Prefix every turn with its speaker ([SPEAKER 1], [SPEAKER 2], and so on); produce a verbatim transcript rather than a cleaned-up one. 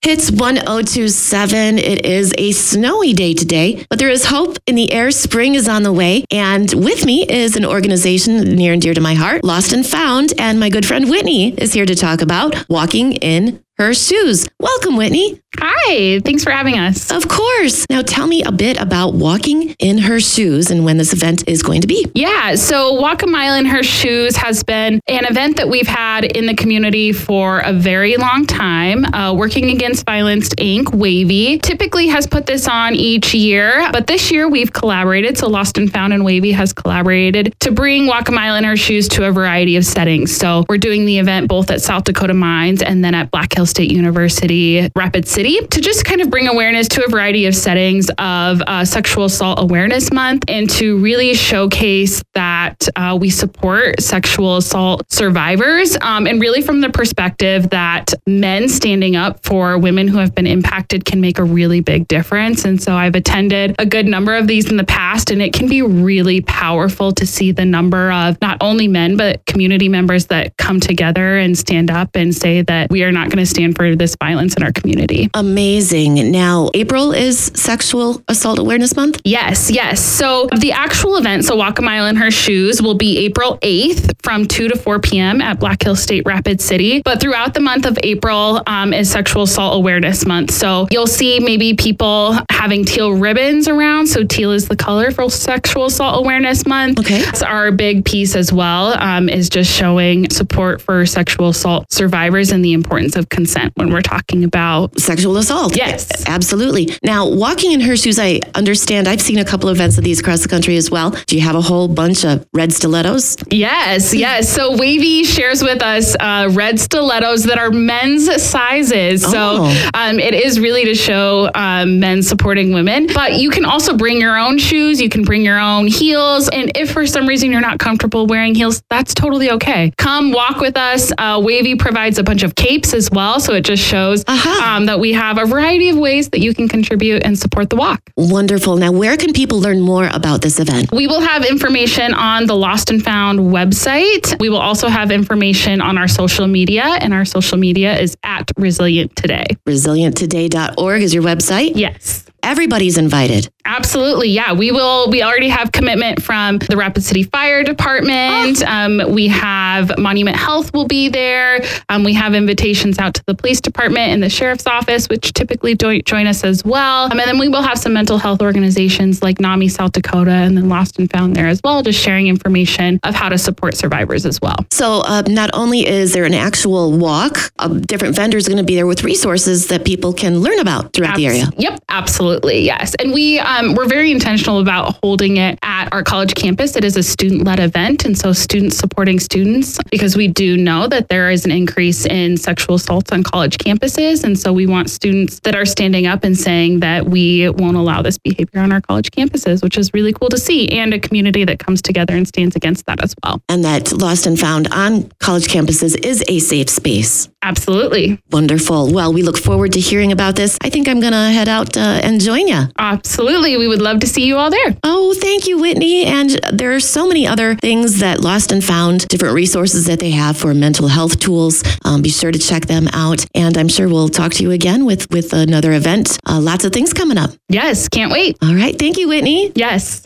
[SPEAKER 1] It's one oh two point seven. It is a snowy day today, but there is hope in the air. Spring is on the way. And with me is an organization near and dear to my heart, Lost and Found. And my good friend Whitney is here to talk about walking in her shoes. Welcome, Whitney.
[SPEAKER 2] Hi, thanks for having us.
[SPEAKER 1] Of course. Now tell me a bit about Walking in Her Shoes and when this event is going to be.
[SPEAKER 2] Yeah, so Walk a Mile in Her Shoes has been an event that we've had in the community for a very long time. Uh, Working Against Violence, Incorporated, Wavy, typically has put this on each year, but this year we've collaborated. So Lost and Found and Wavy has collaborated to bring Walk a Mile in Her Shoes to a variety of settings. So we're doing the event both at South Dakota Mines and then at Black Hills State University, Rapid City, to just kind of bring awareness to a variety of settings of uh, Sexual Assault Awareness Month and to really showcase that uh, we support sexual assault survivors um, and really from the perspective that men standing up for women who have been impacted can make a really big difference. And so I've attended a good number of these in the past, and it can be really powerful to see the number of not only men, but community members that come together and stand up and say that we are not going to stand for this violence in our community.
[SPEAKER 1] Amazing. Now, April is Sexual Assault Awareness Month?
[SPEAKER 2] Yes, yes. So the actual event, so Walk a Mile in Her Shoes, will be April eighth from two to four p.m. at Black Hills State Rapid City. But throughout the month of April um, is Sexual Assault Awareness Month. So you'll see maybe people having teal ribbons around. So teal is the color for Sexual Assault Awareness Month.
[SPEAKER 1] Okay.
[SPEAKER 2] That's our big piece as well, um, is just showing support for sexual assault survivors and the importance of consent when we're talking about
[SPEAKER 1] sexual assault.
[SPEAKER 2] Yes.
[SPEAKER 1] Absolutely. Now, Walking in Her Shoes, I understand. I've seen a couple of events of these across the country as well. Do you have a whole bunch of red stilettos?
[SPEAKER 2] Yes, yes. So Wavy shares with us uh, red stilettos that are men's sizes. So
[SPEAKER 1] Oh.
[SPEAKER 2] um, it is really to show um, men supporting women. But you can also bring your own shoes. You can bring your own heels. And if for some reason you're not comfortable wearing heels, that's totally okay. Come walk with us. Uh, Wavy provides a bunch of capes as well. So it just shows
[SPEAKER 1] Uh-huh.
[SPEAKER 2] um, that we have a variety of ways that you can contribute and support the walk.
[SPEAKER 1] Wonderful. Now, where can people learn more about this event?
[SPEAKER 2] We will have information on the Lost and Found website. We will also have information on our social media, and our social media is at Resilient Today.
[SPEAKER 1] resilient today dot org is your website.
[SPEAKER 2] Yes.
[SPEAKER 1] Everybody's invited.
[SPEAKER 2] Absolutely. Yeah, we will. We already have commitment from the Rapid City Fire Department. Oh. Um, we have Monument Health will be there. Um, we have invitations out to the police department and the sheriff's office, which typically do- join us as well. Um, and then we will have some mental health organizations like NAMI South Dakota and then Lost and Found there as well, just sharing information of how to support survivors as well.
[SPEAKER 1] So uh, not only is there an actual walk, uh, different vendors are going to be there with resources that people can learn about throughout
[SPEAKER 2] Abs-
[SPEAKER 1] the area.
[SPEAKER 2] Yep, absolutely. Yes. And we, um, we're very intentional about holding it at our college campus. It is a student-led event. And so students supporting students, because we do know that there is an increase in sexual assaults on college campuses. And so we want students that are standing up and saying that we won't allow this behavior on our college campuses, which is really cool to see, and a community that comes together and stands against that as well.
[SPEAKER 1] And that Lost and Found on college campuses is a safe space.
[SPEAKER 2] Absolutely.
[SPEAKER 1] Wonderful. Well, we look forward to hearing about this. I think I'm going to head out uh, and join you.
[SPEAKER 2] Absolutely. We would love to see you all there.
[SPEAKER 1] Oh, thank you, Whitney. And there are so many other things that Lost and Found, different resources that they have for mental health tools. Um, be sure to check them out. And I'm sure we'll talk to you again with, with another event. Uh, lots of things coming up.
[SPEAKER 2] Yes. Can't wait.
[SPEAKER 1] All right. Thank you, Whitney.
[SPEAKER 2] Yes.